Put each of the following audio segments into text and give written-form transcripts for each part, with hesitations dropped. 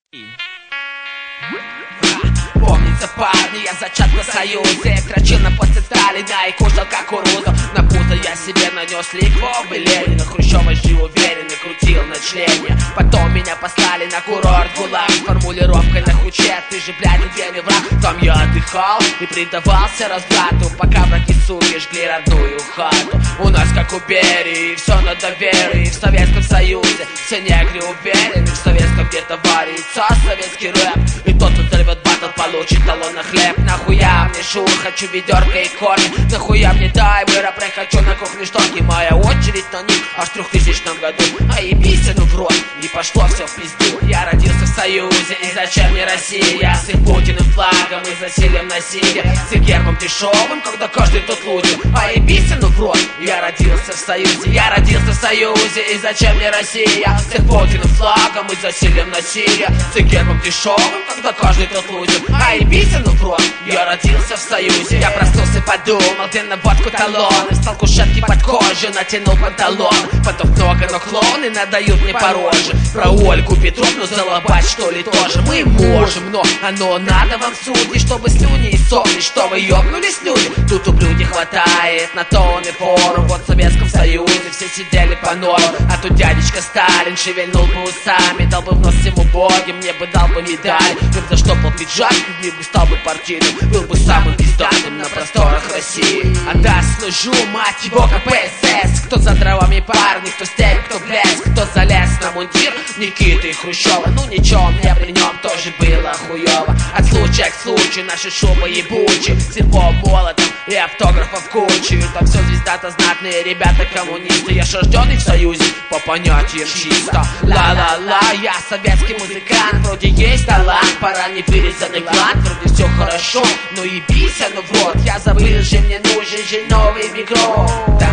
Помнится, парни, я зачат на союзе. Трачил после Сталина и кушал кукурузу. На пузо я себе нанес ликвовый Ленина. Хрущева жил уверен и крутил на члене. Потом меня послали на курорт ГУЛАГ с формулировкой на хуче: ты же, блядь, неделю враг. Там я отдыхал и предавался разврату, пока враги суки жгли родную хату. У нас как у Берии, все на доверии. В Советском Союзе все негры уверены. В советском где-то варится советский рэп. И тот, кто взорвет батл, получит талон на хлеб. Нахуя мне шур, хочу ведерко и корни. Нахуя мне таймер, а хочу на кухне шторки. Моя очередь на них аж в 3000 году. А ебись, ну в рот, и пошло все в пизду. Я родился в Союзе, и зачем мне Россия? С их Путиным флагом и засилием насилия, с их гербом дешевым, когда каждый тут лузер. А ебись, ну в рот, я родился в Союзе. Я родился в Союзе, и зачем мне Россия? С их Путиным флагом и засилием насилия, с их гербом дешевым, когда каждый тут лузер. А ебись, ну в рот, я родился в Союзе. Я проснулся и подумал, где на водку талоны. Встал кушетки под кожу, натянул панталон. Потом много, но клоуны надают мне по роже. Про Ольгу Петровну залобать, что ли, тоже мы можем, но оно надо вам в суде, чтобы слюни и сопли, что вы ёбнулись, люди. Тут ублюдей хватает на то он и пору. Вот в Советском Союзе все сидели по нору, а тут дядечка Сталин шевельнул бы усами, дал бы в нос всему боги, мне бы дал бы медаль. Я бы заштопал пиджак, и в миг стал бы партийным, был бы самым пиздатым на просторах России. А да, служу, мать его, КПСС. Кто за дровами парни, кто степь, кто в лес, кто залез на мундир Никиты и Хрущева. Ну ничего, мне при нем тоже было хуёво. От случая к случаю наши шубы ебучие, сильпом молотом и автографов кучу. И там все звезда-то знатные ребята коммунисты. Я ж рождённый в Союзе по понятиям чисто. Ла-ла-ла, я советский музыкант, вроде есть талант, пора не вырезанный клан. Вроде все хорошо, но ебись, ну в рот. Я забыл же, мне нужен же новый микро.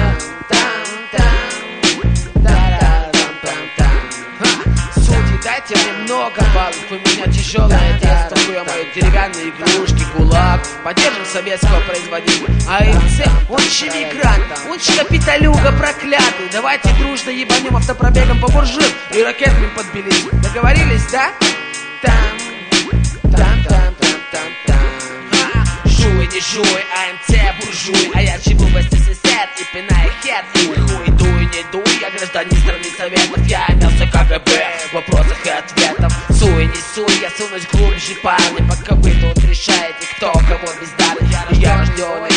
Дайте мне много баллов, у меня тяжелое детство, хуя мои деревянные игрушки, ГУЛАГ. Поддержим советского производителя. А АФЦ, он же мигрант, он же капиталюга проклятый. Давайте дружно ебанем автопробегом по буржуям и ракетами подбились. Договорились, да? Жуй, не жуй, АМЦ буржуй. А я живу в СССР и пинаю хер. И хуй, дуй, не дуй, я гражданин страны Советов. Я имелся КГБ в вопросах и ответов. Суй, не суй, я сунусь глубже, парни, пока вы тут решаете, кто кого бездарный. Я рождённый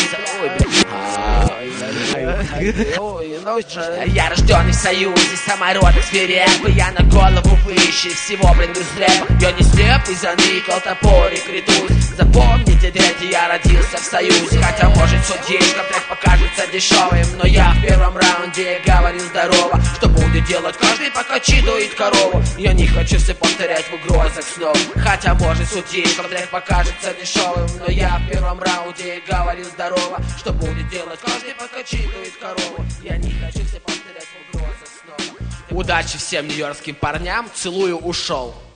Я рождённый в Союзе, самородок свирепый. Я на голову выше всего, блин, из рэпа. Я не слепый, заникал топорик, редусь. Запомните, дети, я родился в Союзе. Хотя, может, судейском трек покажется дешевым, но я в первом раунде говорил здорово. Что будет делать каждый, пока чидует корову? Я не хочу все повторять в угрозах снова. Хотя, может, судейском трек покажется дешевым, но я в первом раунде говорил здорово. Что будет делать каждый, пока чидует корову? Я не хочу все повторять в угрозах снова. Удачи всем нью-йоркским парням, целую, ушел.